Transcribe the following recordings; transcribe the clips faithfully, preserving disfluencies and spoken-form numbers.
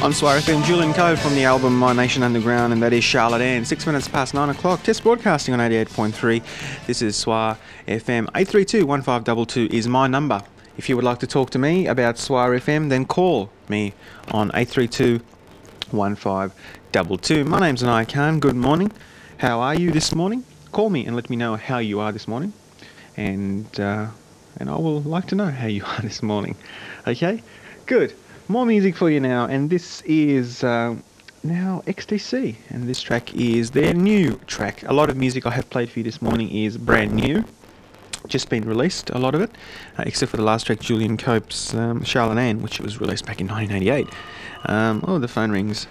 On Swire F M, Julian Code from the album My Nation Underground, and that is Charlotte Ann. Six minutes past nine o'clock, test broadcasting on eighty-eight point three. This is Swire F M. eight three two, one five two two is my number. If you would like to talk to me about Swire F M, then call me on eight three two, one five two two. My name's Anaya Khan. Good morning. How are you this morning? Call me and let me know how you are this morning. And, uh, and I will like to know how you are this morning. Okay? Good. More music for you now, and this is uh, now X T C, and this track is their new track. A lot of music I have played for you this morning is brand new, just been released, a lot of it, uh, except for the last track, Julian Cope's um, Charlotte Ann, which was released back in nineteen eighty-eight. Um, oh, the phone rings.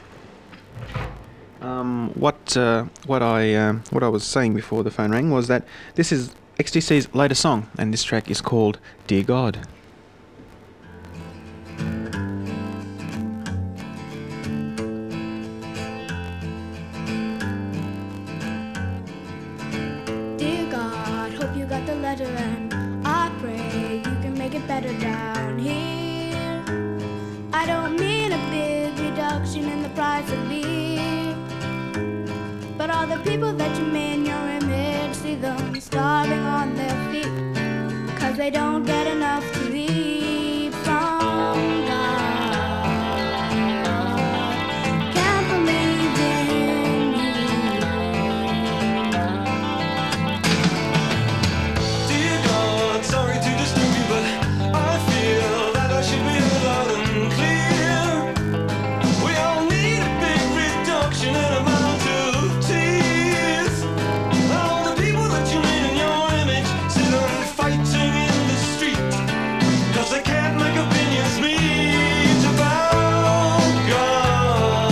Um, what uh, what I um, what I was saying before the phone rang was that this is X T C's latest song, and this track is called Dear God. And I pray you can make it better down here. I don't mean a big reduction in the price of beer, but all the people that you made in your image, see them starving on their feet, cause they don't get enough to eat from God. Can't believe in you. Sorry to disturb you, but I feel that I should be loud and clear. We all need a big reduction in amount of tears. All the people that you made in your image sit on fighting in the street, cause they can't make opinions meet about God.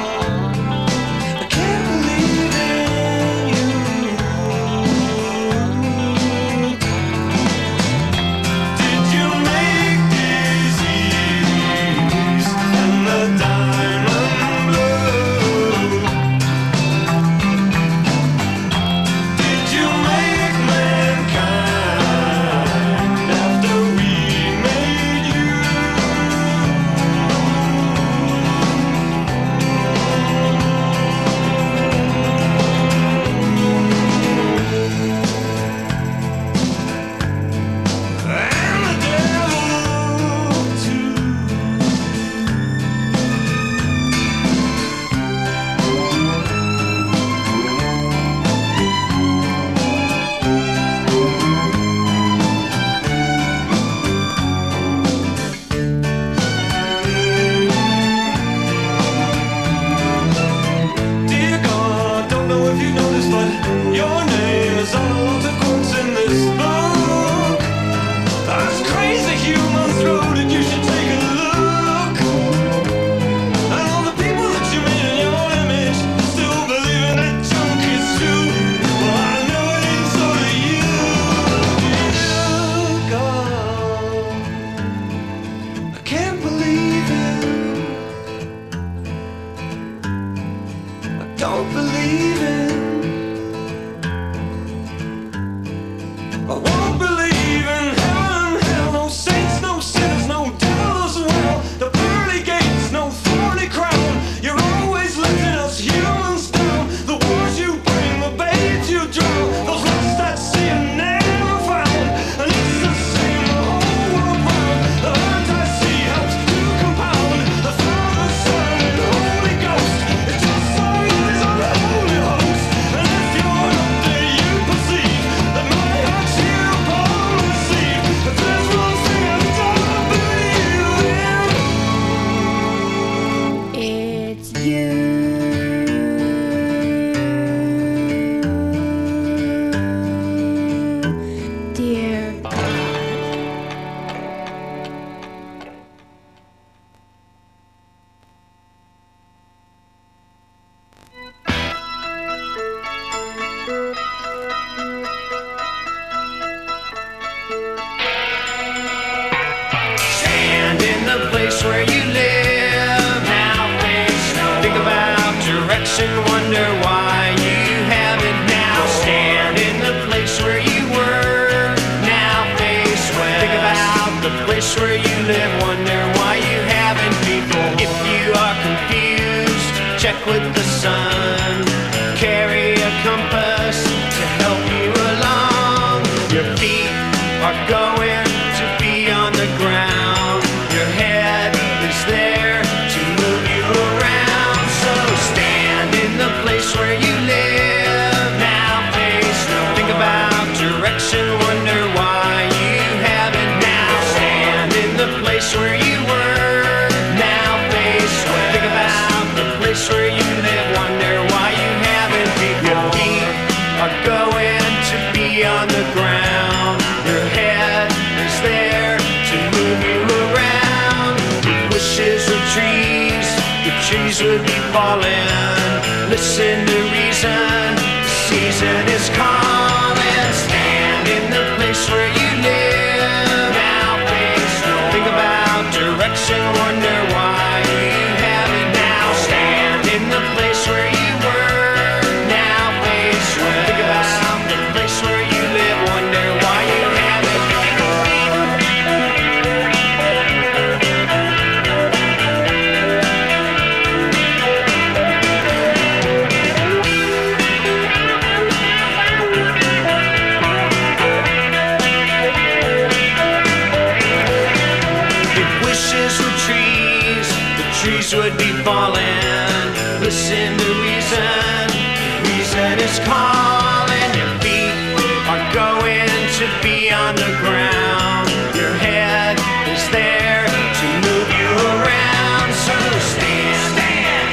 I can't believe in you. Where you live, wonder why you haven't people. If you are confused, check with the sun. Carry a compass to help you along. Your feet are going to be on the ground. Your head is there to move you around. So stand in the place where you live. Now face no. Think about direction, wonder why you haven't. Now stand in the place where you were. Now face where. Think about the place where you live, wonder why you haven't. Your feet are going to be on the ground. Your head is there to move you around. If wishes were trees, the trees would be falling. Listen to reason, the season is calling. Stand in the place where you live. Now face no. Think about direction, wonder why you haven't. Now stand in the place where you were. Now face where. Think about the place where you live, wonder why you haven't. If wishes were trees, the trees would be falling. Listen to reason, reason is calling. Your feet are going to be on the ground. Your head is there to move you around. So stand, stand.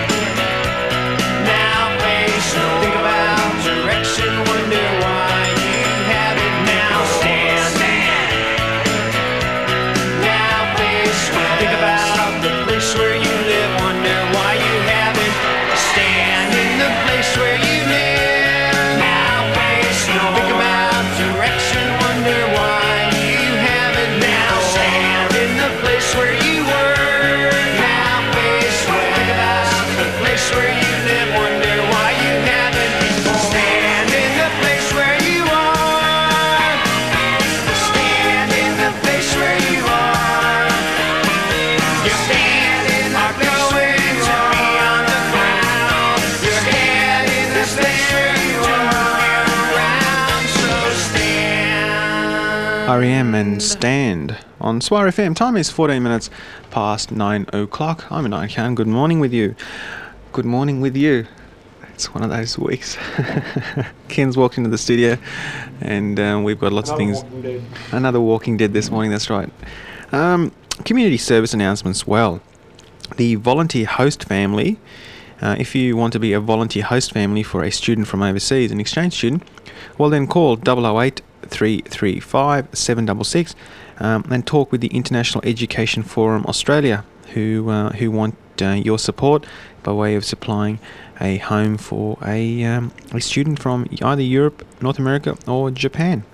Now face no. Think about direction, wonder why you haven't. Now stand, stand. Now face where. Think about the place where you live, wonder why you haven't. Stand in the place where you live. Now face no. Think about direction, wonder why you haven't. Now stand in the place where you were. Now face where. Think about the place where you live, wonder why you haven't before. Stand in the place where you are. Stand in the place where you are. Your feet are going to be on the ground. Your head in the place where you are. Around, so stand. R E M and Stand on Swire F M. Time is fourteen minutes past nine o'clock. I'm Nine Khan. Good morning with you. Good morning with you. It's one of those weeks. Ken's walked into the studio and um, we've got lots of things. Another Walking Dead this morning, that's right. Um, community service announcements. Well, the volunteer host family, uh, if you want to be a volunteer host family for a student from overseas, an exchange student, well then call double oh eight, three three five, seven six six um, and talk with the International Education Forum Australia, who uh, who want uh, your support by way of supplying a home for a, um, a student from either Europe, North America or Japan.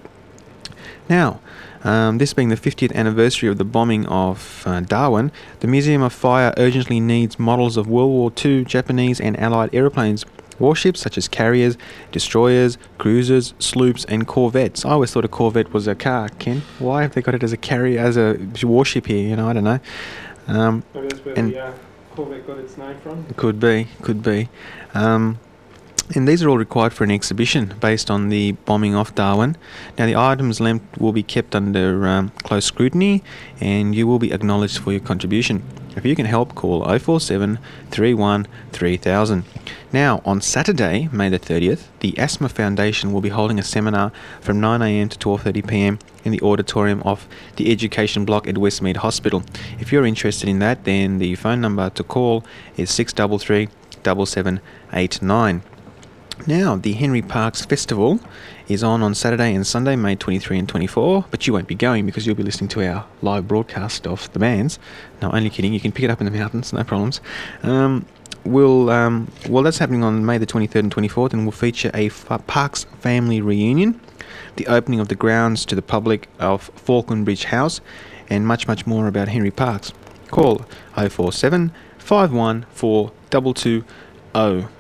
Now, um, this being the fiftieth anniversary of the bombing of uh, Darwin, the Museum of Fire urgently needs models of World War Two Japanese and Allied aeroplanes, warships such as carriers, destroyers, cruisers, sloops and corvettes. I always thought a corvette was a car, Ken. Why have they got it as a carrier, as a warship here? You know, I don't know. Um, Maybe that's where and the uh, Corvette got its name from. could be, could be. Um, and these are all required for an exhibition based on the bombing of Darwin. Now, the items lent will be kept under um, close scrutiny and you will be acknowledged for your contribution. If you can help, call oh four seven, three one, three thousand. Now, on Saturday, May the thirtieth, the Asthma Foundation will be holding a seminar from nine a.m. to twelve thirty p.m. in the auditorium of the Education Block at Westmead Hospital. If you're interested in that, then the phone number to call is six three three, seven seven eight nine. Now, the Henry Parkes Festival is on on Saturday and Sunday, May twenty-third and twenty-fourth, but you won't be going because you'll be listening to our live broadcast of the bands. No, only kidding, you can pick it up in the mountains, no problems. Um, we'll, um, well, that's happening on May the twenty-third and twenty-fourth, and will feature a F- Parkes family reunion, the opening of the grounds to the public of Falconbridge House, and much, much more about Henry Parkes. Call oh four seven, five one four, two two oh.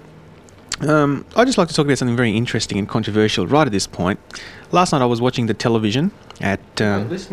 Um, I'd just like to talk about something very interesting and controversial right at this point. Last night I was watching the television at... Um, Listening.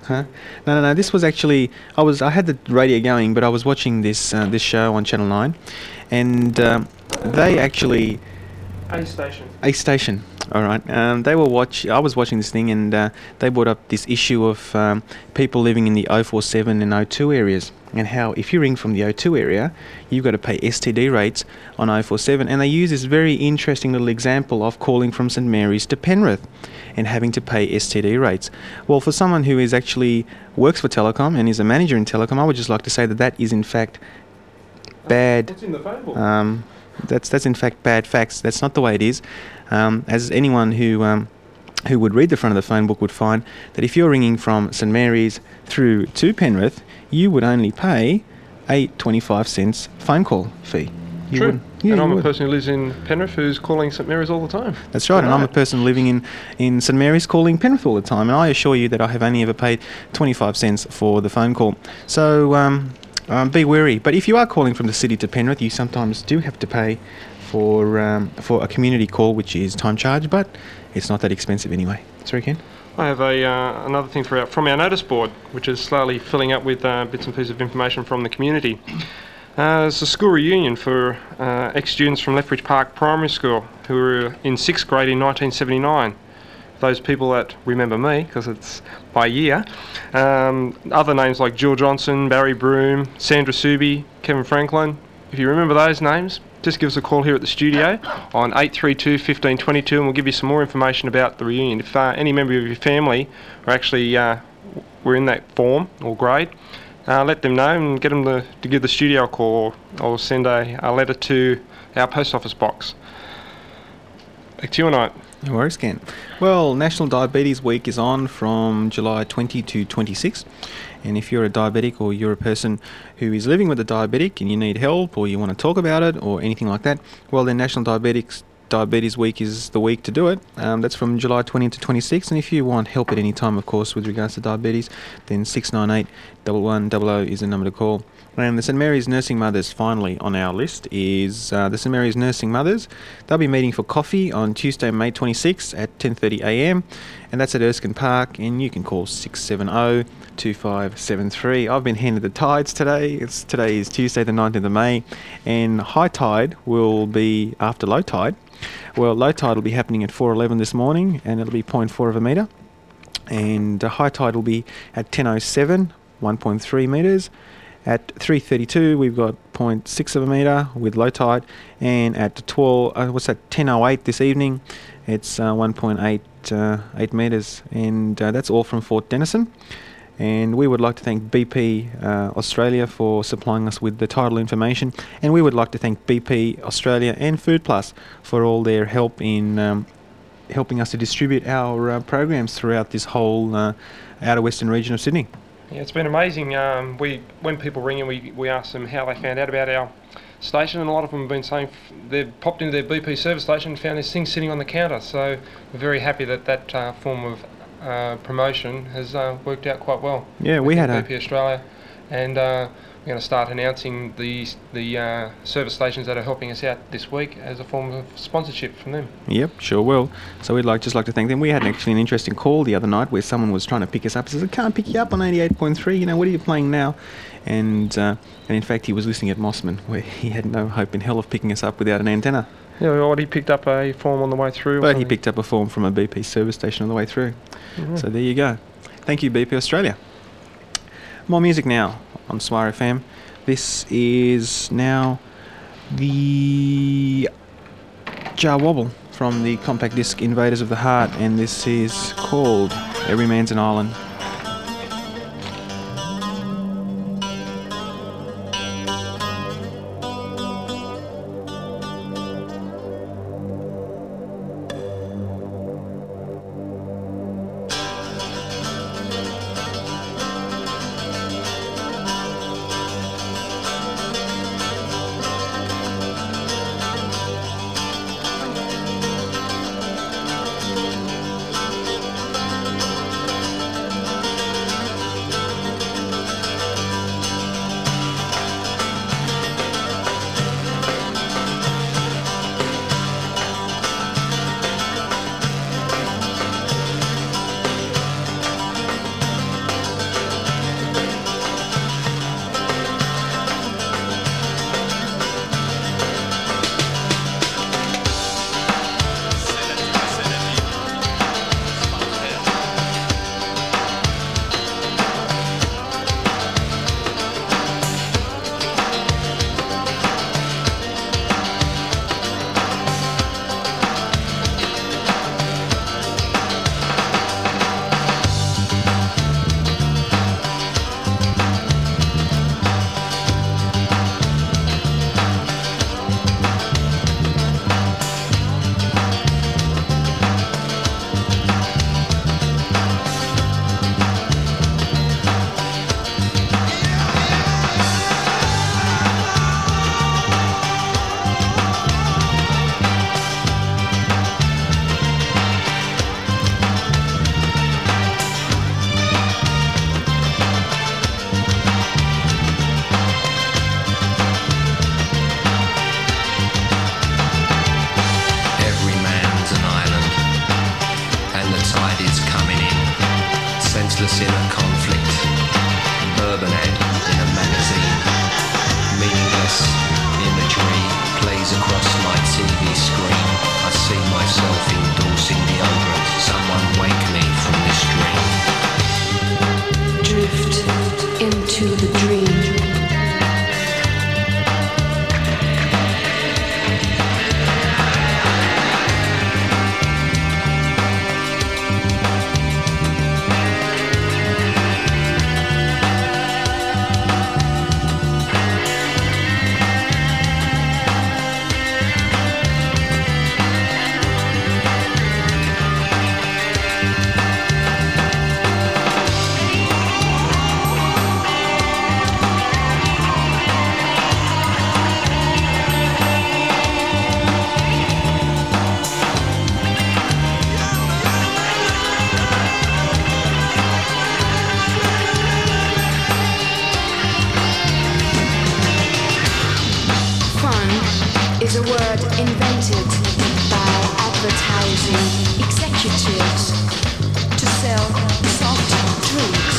Huh? No, no, no. This was actually I was I had the radio going, but I was watching this uh, this show on Channel Nine, and um, they actually A station. A station. All right. Um, they were watch. I was watching this thing, and uh, they brought up this issue of um, people living in the oh four seven and oh two areas, and how if you ring from the oh two area, you've got to pay S T D rates on oh four seven. And they use this very interesting little example of calling from St Mary's to Penrith, and having to pay S T D rates. Well, for someone who is actually works for Telecom and is a manager in Telecom, I would just like to say that that is in fact bad. What's in the phone book? Um, that's that's in fact bad facts. That's not the way it is. Um, as anyone who um, who would read the front of the phone book would find that if you're ringing from St Mary's through to Penrith, you would only pay a twenty-five cents phone call fee. You True. wouldn't- yeah, and you I'm a would. person who lives in Penrith who's calling St Mary's all the time. That's right, and I'm a Right. person living in, in St Mary's calling Penrith all the time, and I assure you that I have only ever paid twenty-five cents for the phone call. So um, um, be wary. But if you are calling from the city to Penrith, you sometimes do have to pay for um, for a community call, which is time charge, but it's not that expensive anyway. Sorry, Ken? I have a uh, another thing for our, from our notice board, which is slowly filling up with uh, bits and pieces of information from the community. Uh, it's a school reunion for uh, ex-students from Lethbridge Park Primary School who were in sixth grade in nineteen seventy-nine. Those people that remember me, because it's by year. Um, other names like Jill Johnson, Barry Broom, Sandra Suby, Kevin Franklin. If you remember those names, just give us a call here at the studio on eight three two, one five two two, and we'll give you some more information about the reunion. If uh, any member of your family are actually uh, were in that form or grade, uh, let them know and get them to, to give the studio a call, or, or send a, a letter to our post office box. Back to you, Night. No worries, Ken. Well, National Diabetes Week is on from July twentieth to twenty-sixth. And if you're a diabetic or you're a person who is living with a diabetic and you need help or you want to talk about it or anything like that, well, then National Diabetics Diabetes Week is the week to do it. Um, that's from July twentieth to twenty-sixth. And if you want help at any time, of course, with regards to diabetes, then six nine eight, one one zero zero is the number to call. And the St Mary's Nursing Mothers finally on our list is uh, the St Mary's Nursing Mothers. They'll be meeting for coffee on Tuesday, May twenty-sixth at ten thirty a m and that's at Erskine Park, and you can call six seven zero, two five seven three. I've been handed the tides today. It's Today is Tuesday the nineteenth of May, and high tide will be after low tide. Well, low tide will be happening at four eleven this morning, and it'll be zero point four of a metre. And uh, high tide will be at ten oh seven, one point three metres. At three thirty-two, we've got zero point six of a metre with low tide, and at twelve, uh, what's that, ten oh eight this evening, it's uh, one point eight uh, eight metres, and uh, that's all from Fort Denison. And we would like to thank B P uh, Australia for supplying us with the tidal information, and we would like to thank B P Australia and Food Plus for all their help in um, helping us to distribute our uh, programs throughout this whole uh, outer western region of Sydney. Yeah, it's been amazing. Um, we when people ring in, we, we ask them how they found out about our station, and a lot of them have been saying f- they've popped into their B P service station and found this thing sitting on the counter. So we're very happy that that uh, form of uh, promotion has uh, worked out quite well. Yeah, we had B a P Australia, and uh, we're going to start announcing the the uh, service stations that are helping us out this week as a form of sponsorship from them. Yep, sure will. So we'd like just like to thank them. We had actually an interesting call the other night where someone was trying to pick us up. He says, I can't pick you up on eighty-eight point three, you know, what are you playing now? And uh, and in fact, he was listening at Mossman, where he had no hope in hell of picking us up without an antenna. Yeah, we already picked up a form on the way through. or But he something. picked up a form from a B P service station on the way through. Mhm. So there you go. Thank you, B P Australia. More music now on Swire F M. This is now the Jar Wobble from the compact disc Invaders of the Heart, and this is called Every Man's an Island. Every is a word invented by advertising executives to sell soft drinks.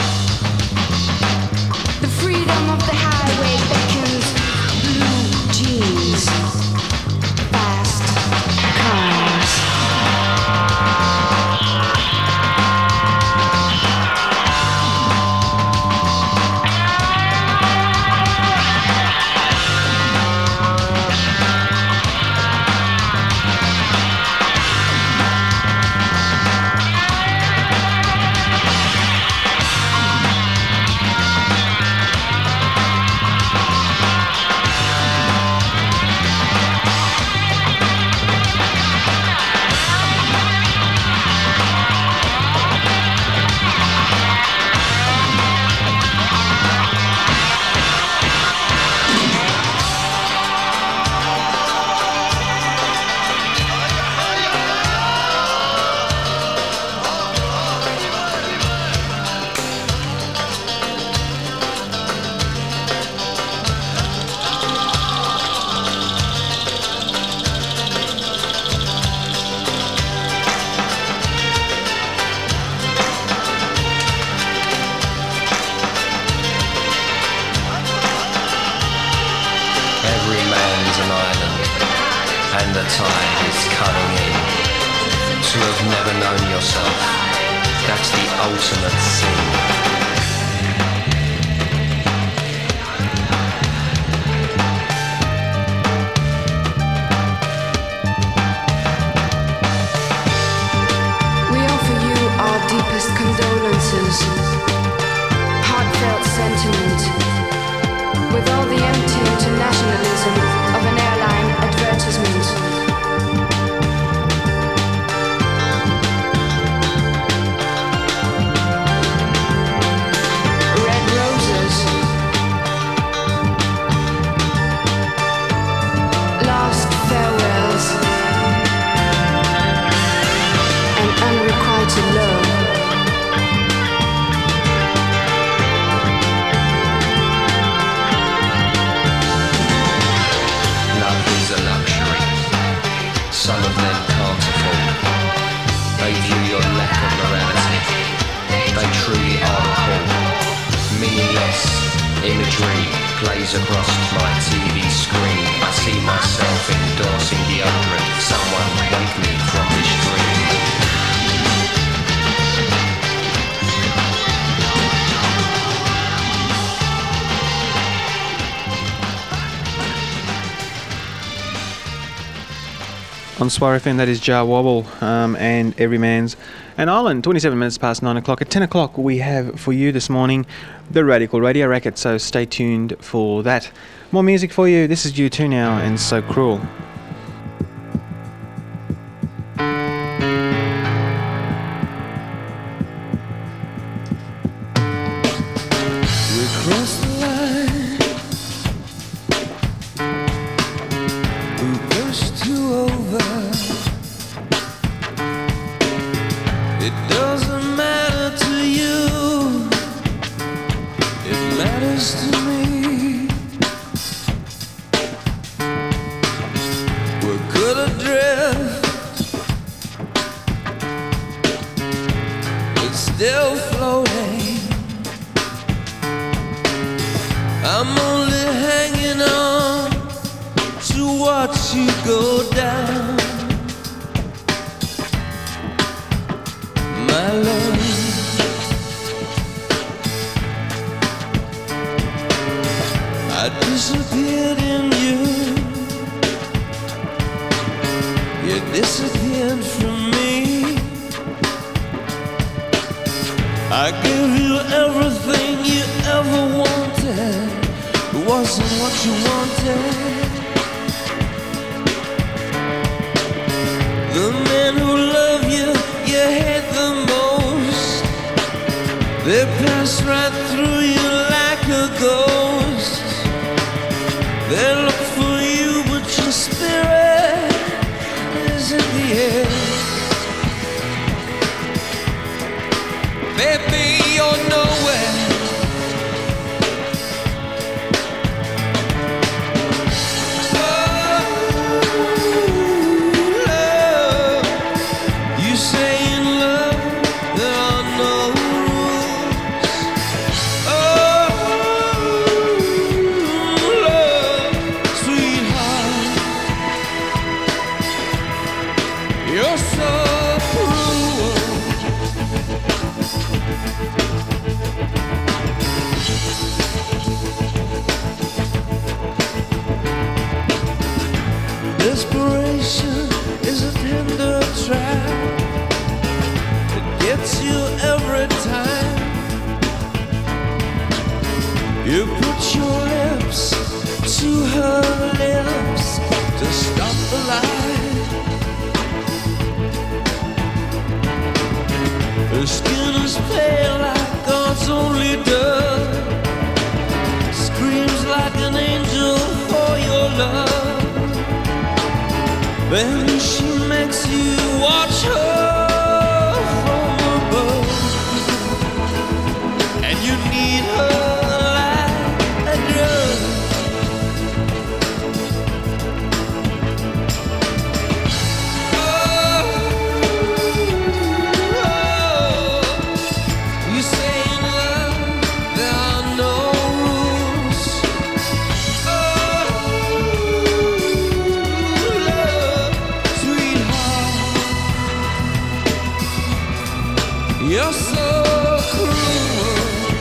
The freedom of the highway beckons blue jeans, fast cars. On Swar F M, that is Jar Wobble um, and Everyman's and Island. twenty-seven minutes past nine o'clock. At ten o'clock, we have for you this morning the Radical Radio Racket, so stay tuned for that. More music for you. This is U two now and So Cruel. Oh Desperation is a tender trap. It gets you every time. You put your lips to her lips to stop the light. Her skin is pale like God's only dove. Screams like an angel for your love. Then she makes you watch her from above. And you need her like a drug. You're so cruel.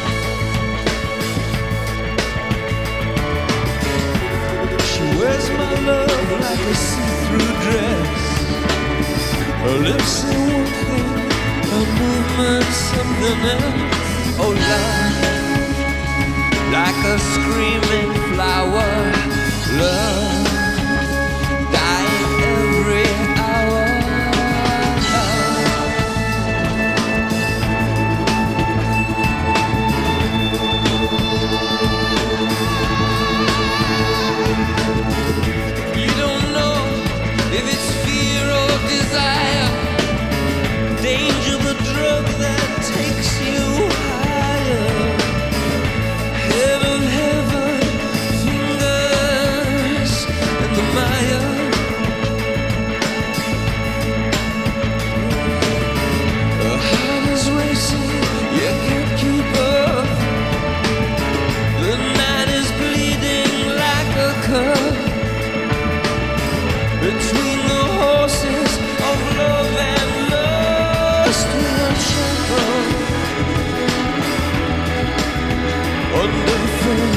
She wears my love like a see-through dress. Her lips say one thing, her movement something else. Oh, love, like a screaming flower. Love, dying every hour. You don't know if it's fear or desire. Danger, the drug that takes you higher. Head of heaven, fingers in the mire. The heart is racing, you can't keep up. The night is bleeding like a cup. Between the horses of love and lust, we are trampled underfoot.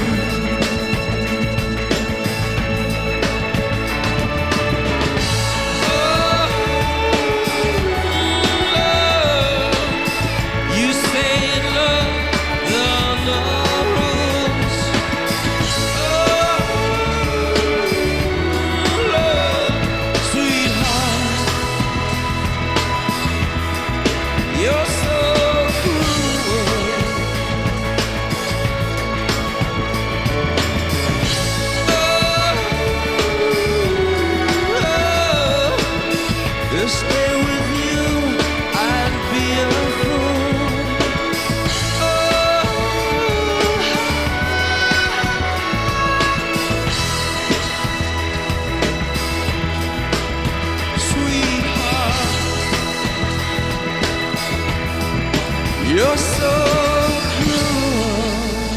Oh, love, you say in love there are no rules. Oh, love, sweetheart, you're so cruel. Oh, to stay with you, I'd be a fool. Oh, sweetheart, you're so cruel.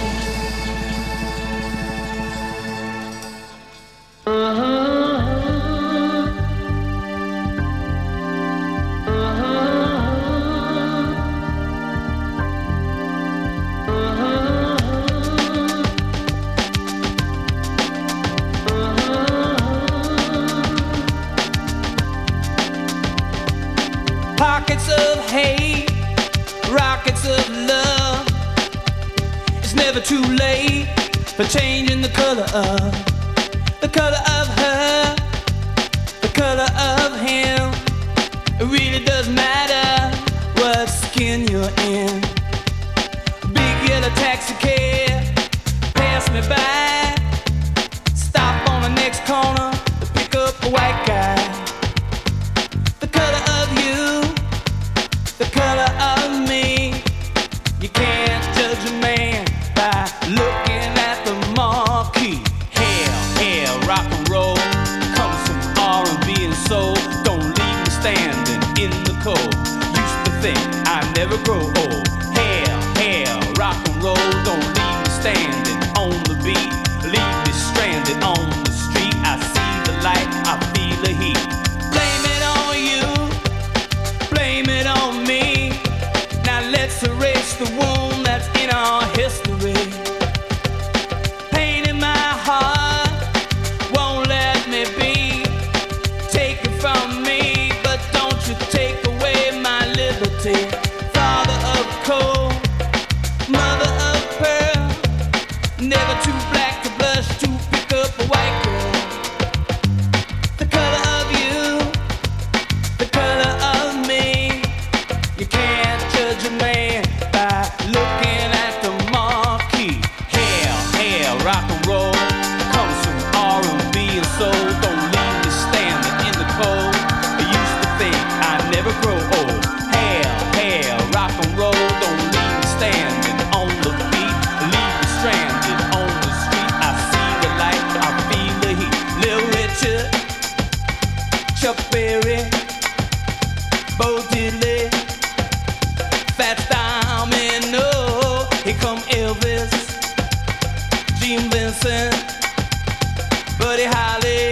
Pockets of hate, rockets of love. It's never too late for changing the color of, the color of her, the color of him. It really doesn't matter what skin you're in. Big yellow taxi cab pass me by. Stop on the next corner to pick up a white guy. The color of you, the color of me. You can't judge a man by looking at the marquee. Hell, hell, rock and roll comes from R and B and soul. Don't leave me standing in the cold. Used to think I'd never grow old. Hell, hell, rock and roll. Don't leave me standing on the beat. Leave me stranded on the street. I see the light, I feel the heat. Blame it on you, blame it on me. Now let's erase the wound that's in our history. Pain in my heart won't let me be. Buddy Holly,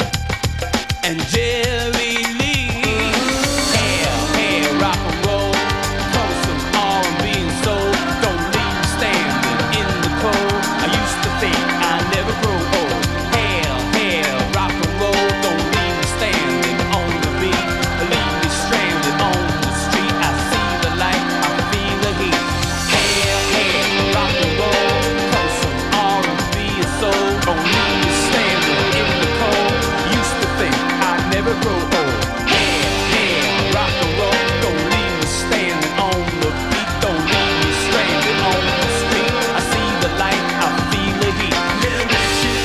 and Jerry Lee. Hail, hail, rock and roll, pour some R and B and soul. Don't leave me standing in the cold. I used to think I'd never grow old. Hail, hail, rock and roll, don't leave me standing on the beat. Leave me stranded on the street. I see the light, I feel the heat. Hail, hail, rock and roll, pour some R and B and soul. Don't leave me standing in the cold. Used to think I'd never grow old. Hail, hail, rock and roll, don't leave me standing on the beat. Don't leave me stranded on the street. I see the light, I feel the heat. Little Richard,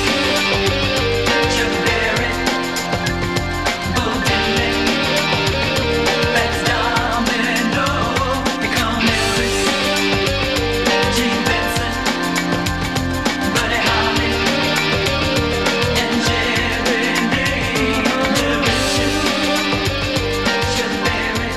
Chuck Berry, Bo Diddley, Fats Domino, here come Elvis, Gene Benson, Buddy Holly, and Jerry Lee. Little Richard, Chuck Berry,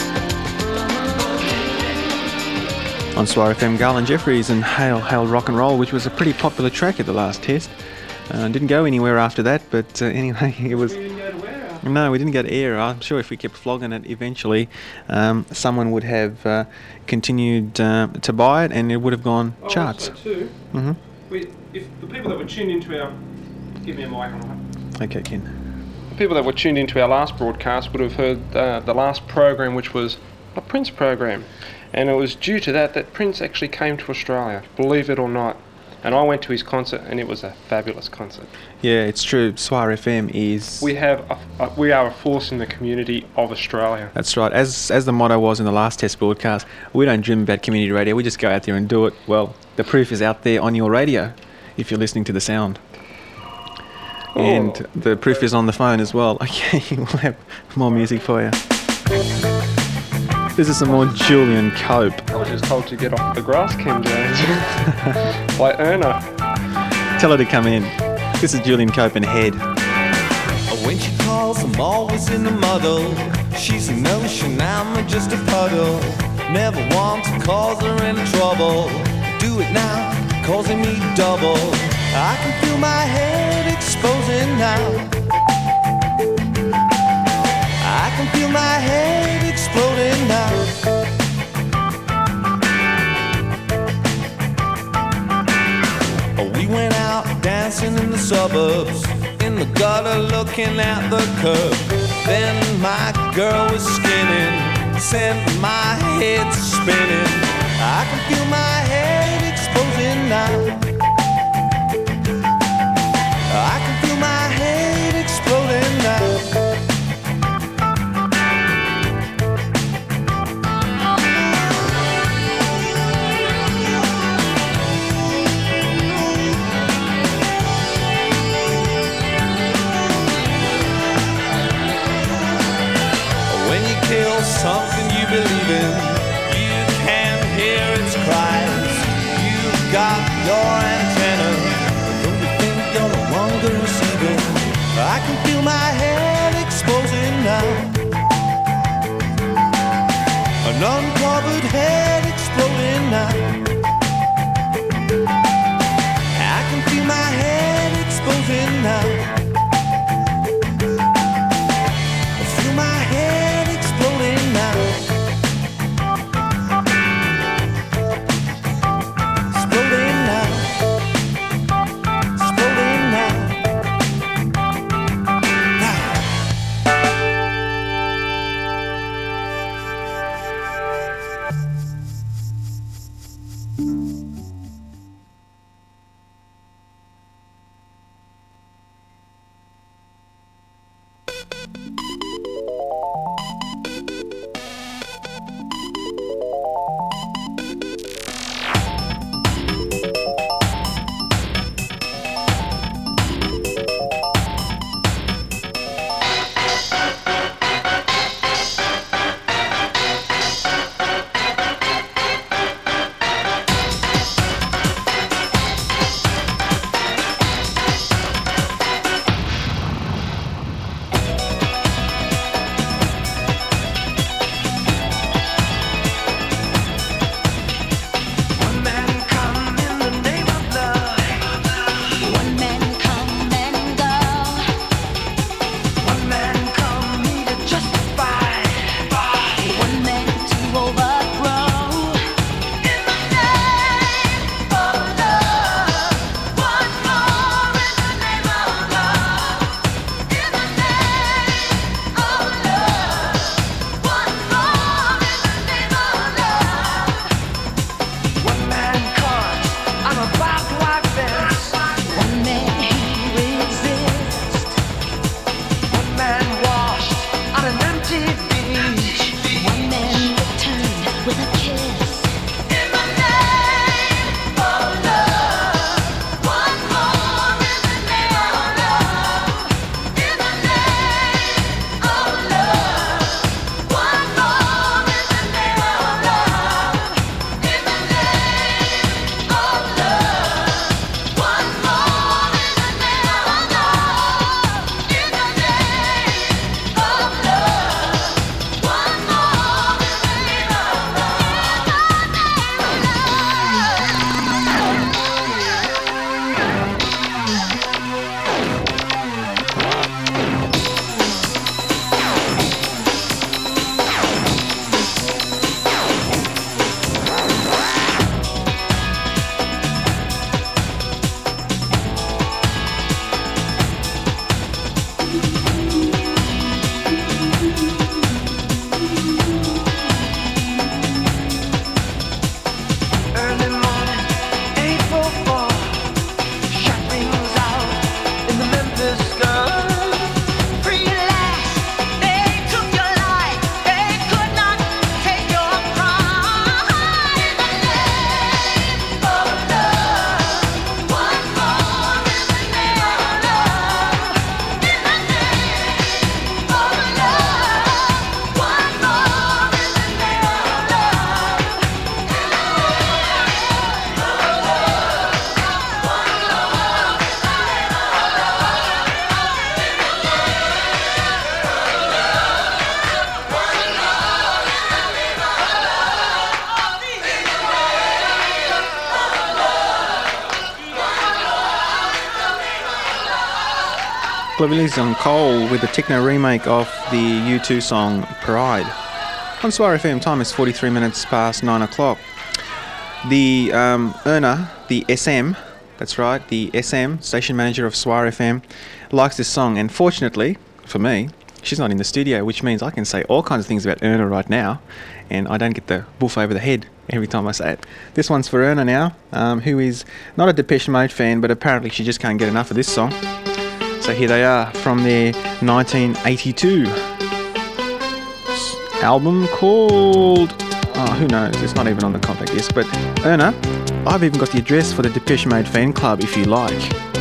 Bo Diddley. On Swire F M, Garland Jeffries and Hail, Hail Rock and Roll, which was a pretty popular track at the last test. Uh, didn't go anywhere after that, but uh, anyway, it was... No, we didn't go to air. I'm sure if we kept flogging it eventually, um, someone would have uh, continued uh, to buy it and it would have gone charts. Also too, hmm we, if the people that were tuned into our... Give me a mic on that. Okay, Ken. The people that were tuned into our last broadcast would have heard uh, the last program, which was a Prince program. And it was due to that that Prince actually came to Australia, believe it or not. And I went to his concert, and it was a fabulous concert. Yeah, it's true. Swire F M is... We have a, a, we are a force in the community of Australia. That's right. As as the motto was in the last test broadcast, we don't dream about community radio, we just go out there and do it. Well, the proof is out there on your radio, if you're listening to the sound. Oh. And the proof is on the phone as well. Okay, we'll have more music for you. This is some more Julian Cope. I was just told to get off the grass, Ken Jones, by Erna. Tell her to come in. This is Julian Cope and Head. When she calls, I'm always in the muddle. She's an ocean, I'm just a puddle. Never want to cause her any trouble. Do it now, causing me double. I can feel my head exposing now. I can feel my head exploding now. Oh, we went out dancing in the suburbs, in the gutter looking at the curb. Then my girl was skinning, sent my head spinning. I can feel my head exposing now. I can feel my head exploding now. Kill something you believe in, you can hear its cries. You've got your antenna, don't you think you're no longer receiving? I can feel my head exposing now. An uncovered head exploding now. I can feel my head exposing now. I feel my head exploding now. Exploding now. Exploding now. Now. Sklavillis on Cole with the techno remake of the U two song Pride. On Swar F M, time is forty-three minutes past nine o'clock. The um, earner, the S M, that's right, the S M, station manager of Swar F M, likes this song, and fortunately for me, she's not in the studio, which means I can say all kinds of things about Erna right now, and I don't get the boof over the head every time I say it. This one's for Erna now, um, who is not a Depeche Mode fan, but apparently she just can't get enough of this song. So here they are from their nineteen eighty-two album called... Oh, who knows? It's not even on the compact disc. But Erna, I've even got the address for the Depeche Mode fan club if you like.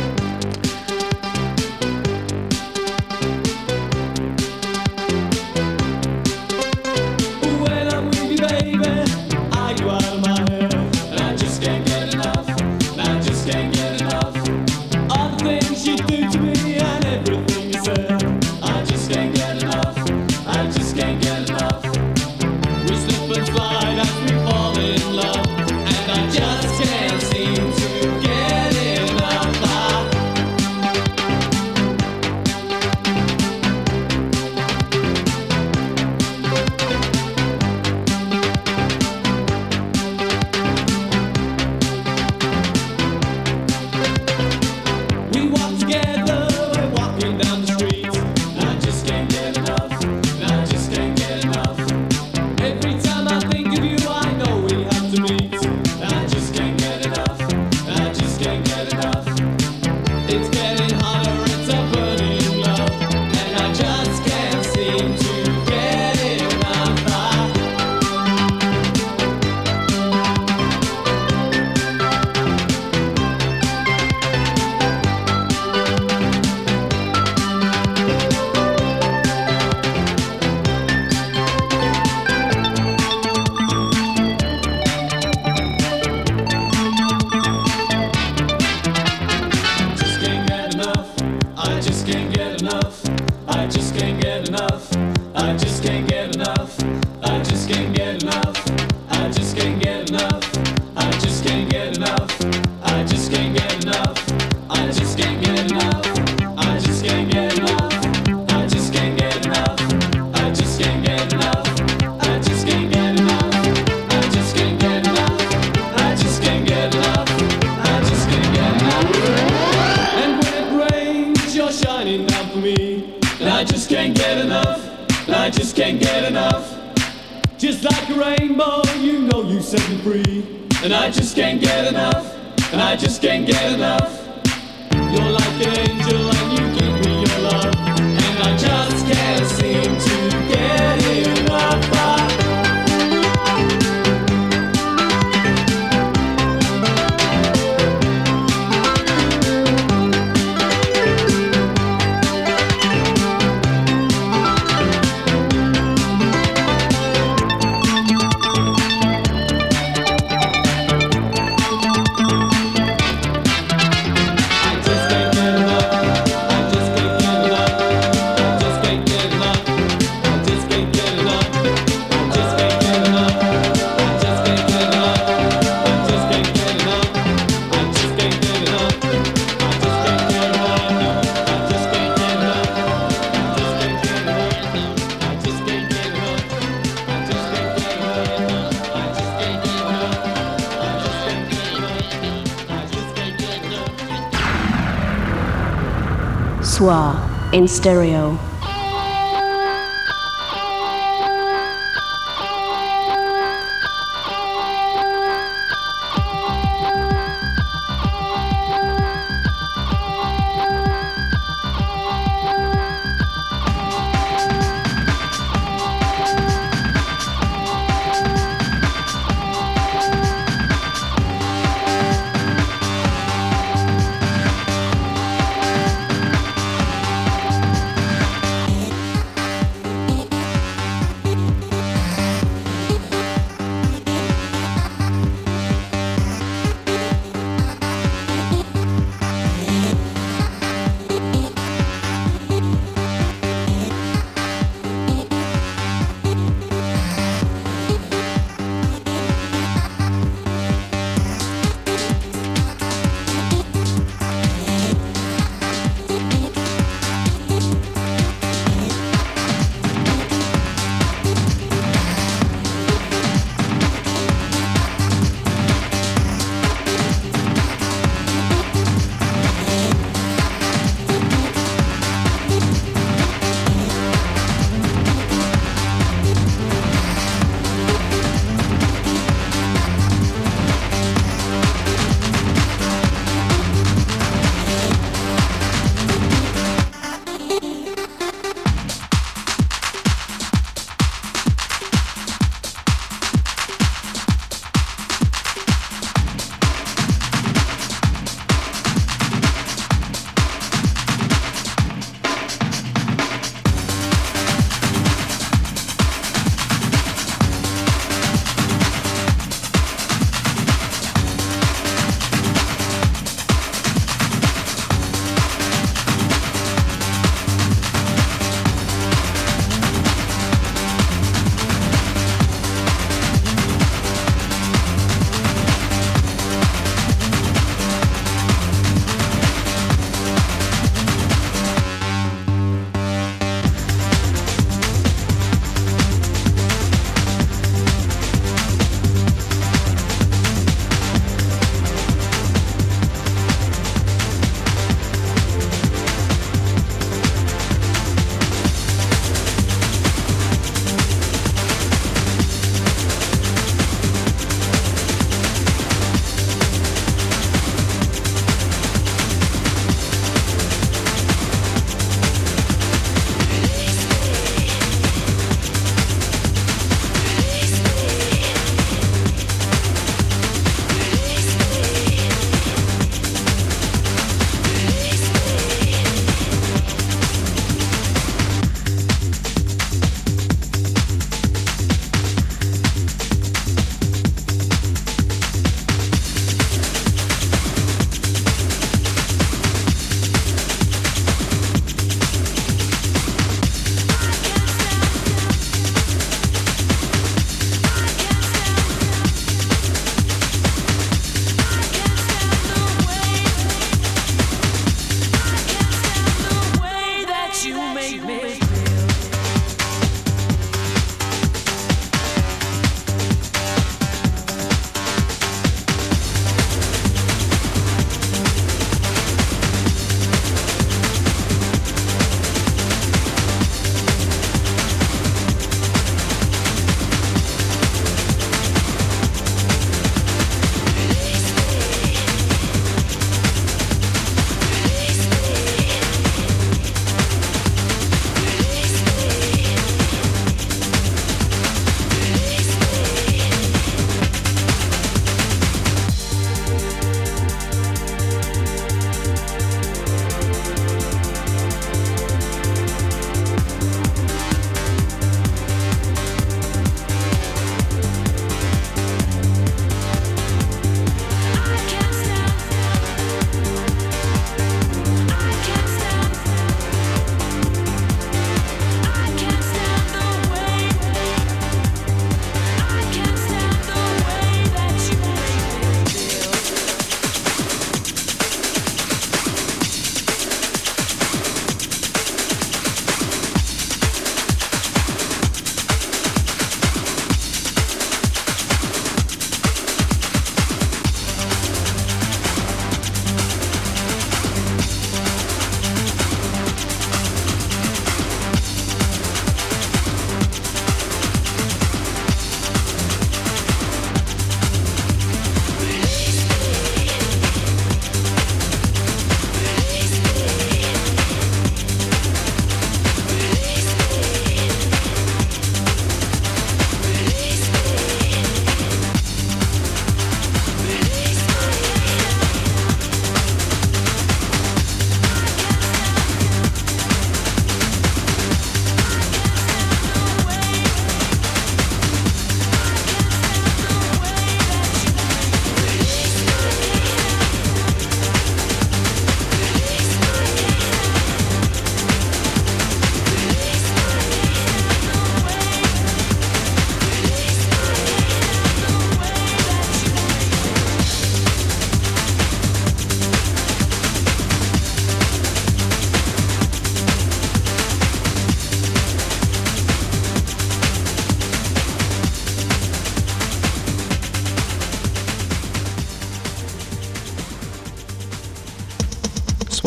When I'm with you, baby, are you out of my head? And I just can't get enough. And I just can't get enough. All the things you do to me and everything you said. I just can't get enough. I just can't get enough. We slip and slide as we fall in love, and I just can't seem to get enough. We walk together, we're walking down the street, and I just can't get enough, and I just can't get enough. Every time I think of you, I know we have to meet. I just can't get enough. I just can't get enough. It's getting hotter, it's a burning love, and I just can't seem to get enough. Just can't get enough. I just can't get enough. I just can't get enough. I just can't get enough. I just can't get enough. I just can't get enough. I just can't get enough. I just can't get enough. I just can't get enough. I just can't get enough. I just can't get enough. I just can't get enough. I just can't get enough. I just can't get enough. I just can't get enough. I just can't get enough. And when it rains, you're shining down for me, and I just can't get enough. And I just can't get enough. Just like a rainbow, you know you set me free, and I just can't get enough. And I just can't get enough. You're like an angel and you give me your love, and I just can't seem to get enough. I just can't get enough. I just can't get enough. I just can't get enough. I just can't get enough. I just can't get enough. I just can't get enough. I just can't get enough. I just can't get enough. I just can't get enough. I just can't get enough. I just can't get enough. I just can't get enough. I just can't get enough. I just can't get enough. I just can't get enough. I just can't get enough. Soir in stereo.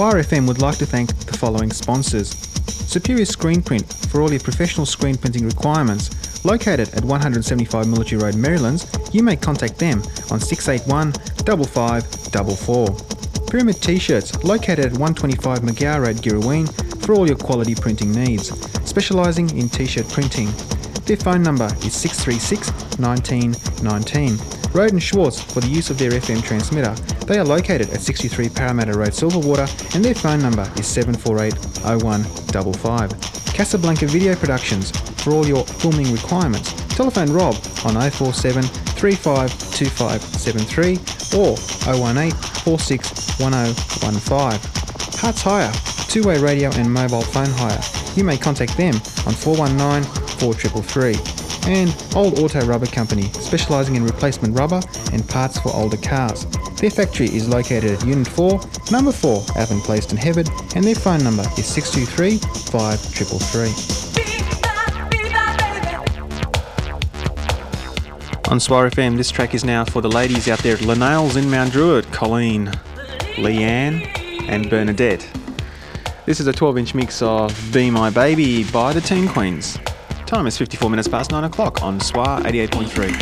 Swire F M would like to thank the following sponsors. Superior Screen Print for all your professional screen printing requirements. Located at one seventy-five Military Road, Marylands, you may contact them on six eight one, five five four four. Pyramid T-shirts, located at one twenty-five McGower Road, Girraween, for all your quality printing needs, specialising in T-shirt printing. Their phone number is six three six, one nine one nine. Roden Schwartz for the use of their F M transmitter. They are located at sixty-three Parramatta Road, Silverwater, and their phone number is seven four eight, zero one five five. Casablanca Video Productions for all your filming requirements. Telephone Rob on oh four seven, three five two five seven three or oh one eight, four six one oh one five. Parts Hire, two-way radio and mobile phone hire. You may contact them on four one nine, four three three three. And Old Auto Rubber Company, specialising in replacement rubber and parts for older cars. Their factory is located at Unit four, Number four, Avon Place in Hebbard, and their phone number is six two three, five three three three. On Swire F M, this track is now for the ladies out there at Linnales in Mount Druitt, Colleen, Leanne and Bernadette. This is a twelve inch mix of Be My Baby by the Teen Queens. Time is fifty-four minutes past nine o'clock on Swire eighty-eight point three.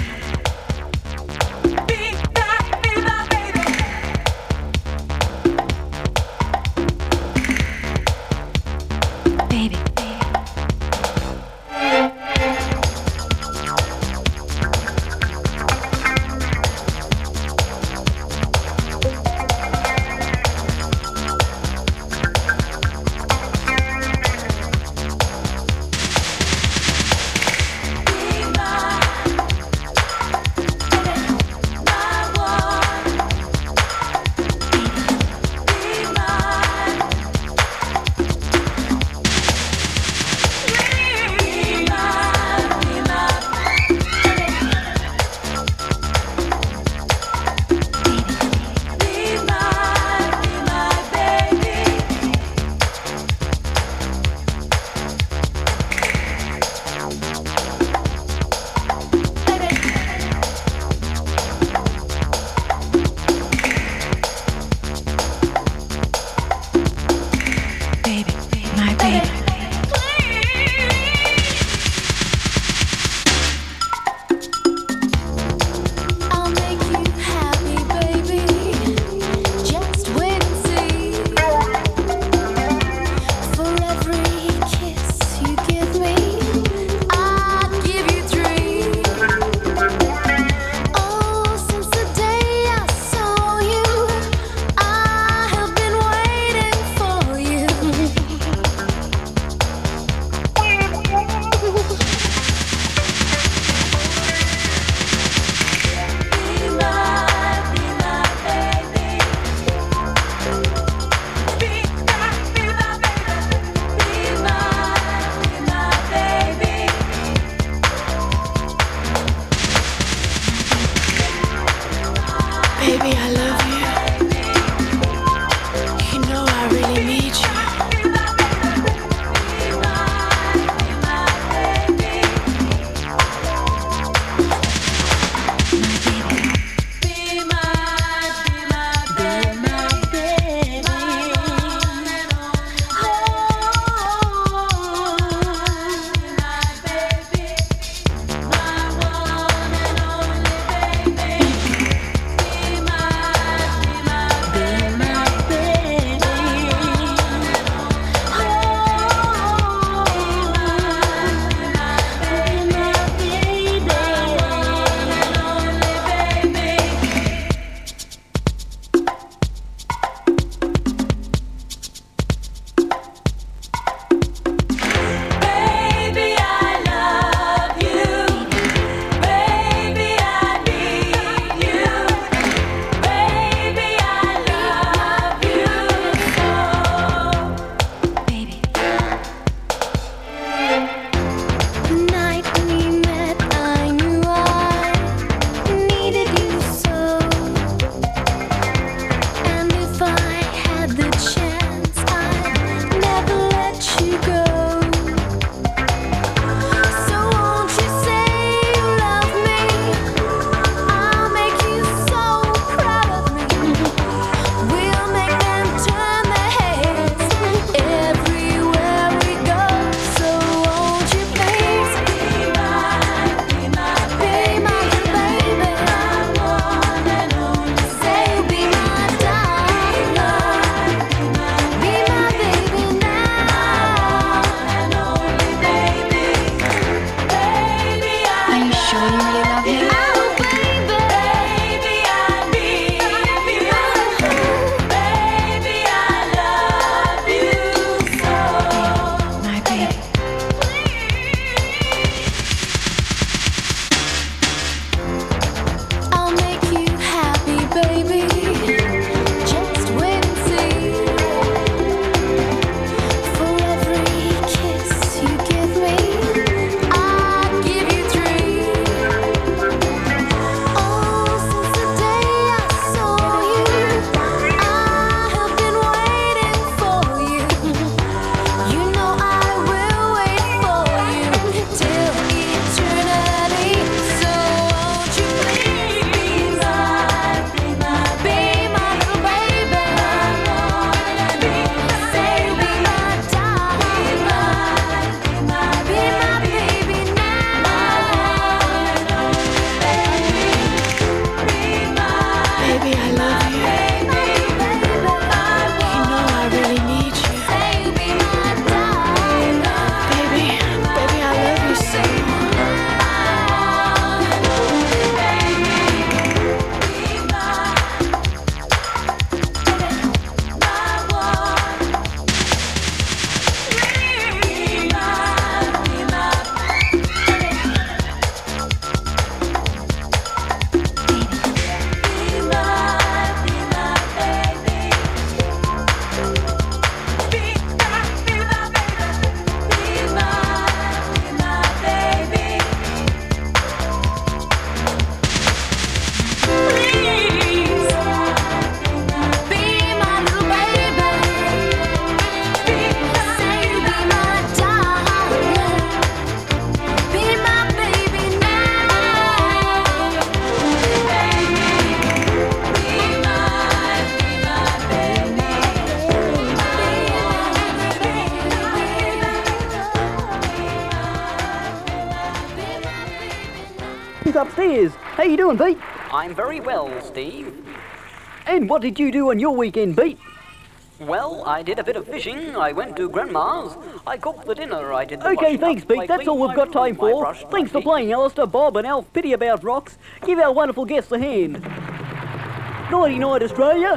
Pete's upstairs. How you doing, Pete? I'm very well, Steve. And what did you do on your weekend, Pete? Well, I did a bit of fishing, I went to Grandma's, I cooked the dinner, I did the Okay, washing thanks, up, Pete. I That's all cleaned we've my got time room, I for. brushed my Thanks for teeth. playing, Alistair, Bob, and Alf. Pity about rocks. Give our wonderful guests a hand. Nighty night, Australia.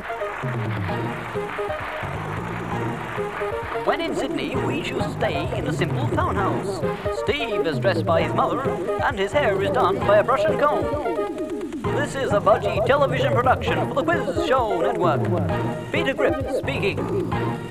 When in Sydney, we choose to stay in a simple townhouse. Steve is dressed by his mother, and his hair is done by a brush and comb. This is a Budgie television production for the Quiz Show Network. Peter Grip speaking.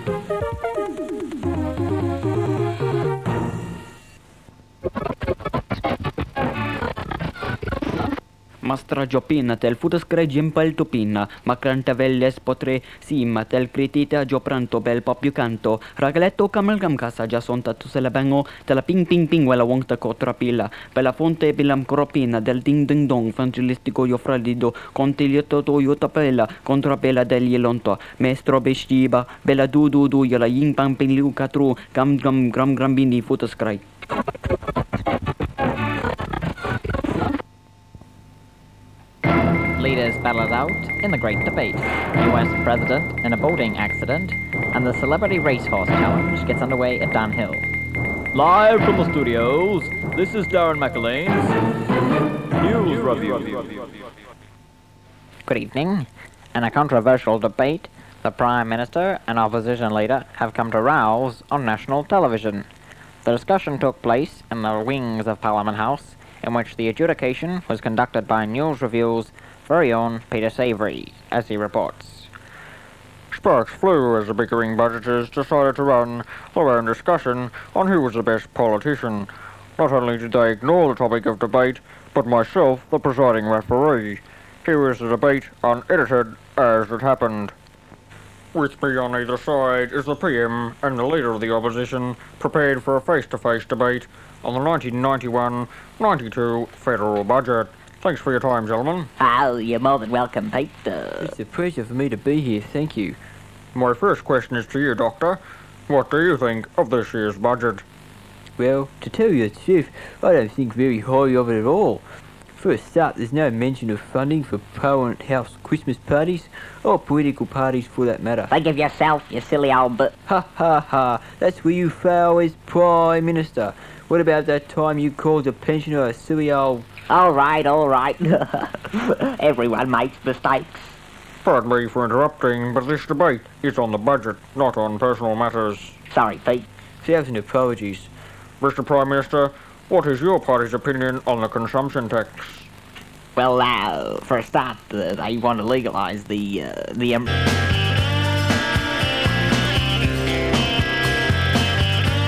Mastra Giopina tel futascre gimpel topina, ma cantavelles potre sim tel critita giopranto bel pop più canto, ragaletto camalgam casa già sonta tu se la bango, te la ping ping ping wella wongta cotra pila, per la fonte bilam cropina del ding ding dong, fangelistico io fradido, contiglietto to io tapella, contra bella degli lonto, mestro besciba, bella du du du, io la yin pam ping liu catru, gam gam gram grambini futascre. Leaders battle it out in the Great Debate. U S President in a boating accident, and the Celebrity Racehorse Challenge gets underway at Dan Hill. Live from the studios, this is Darren McAlane's News Review. Good evening. In a controversial debate, the Prime Minister and Opposition Leader have come to rows on national television. The discussion took place in the wings of Parliament House, in which the adjudication was conducted by News Review's very own Peter Savory, as he reports. Sparks flew as the bickering budgeters decided to run their own discussion on who was the best politician. Not only did they ignore the topic of debate, but myself, the presiding referee. Here is the debate unedited as it happened. With me on either side is the P M and the Leader of the Opposition, prepared for a face-to-face debate on the nineteen ninety-one ninety-two federal budget. Thanks for your time, gentlemen. Oh, you're more than welcome, Pete. It's a pleasure for me to be here, thank you. My first question is to you, Doctor. What do you think of this year's budget? Well, to tell you the truth, I don't think very highly of it at all. For a start, there's no mention of funding for Parliament House Christmas parties, or political parties for that matter. Think of yourself, you silly old bit. Ha ha ha, that's where you fail as Prime Minister. What about that time you called a pensioner a silly old... All right, all right. Everyone makes mistakes. Pardon me for interrupting, but this debate is on the budget, not on personal matters. Sorry, Pete. Thousand apologies. Mister Prime Minister, what is your party's opinion on the consumption tax? Well, uh, for a start, uh, they want to legalise the, uh, the... Um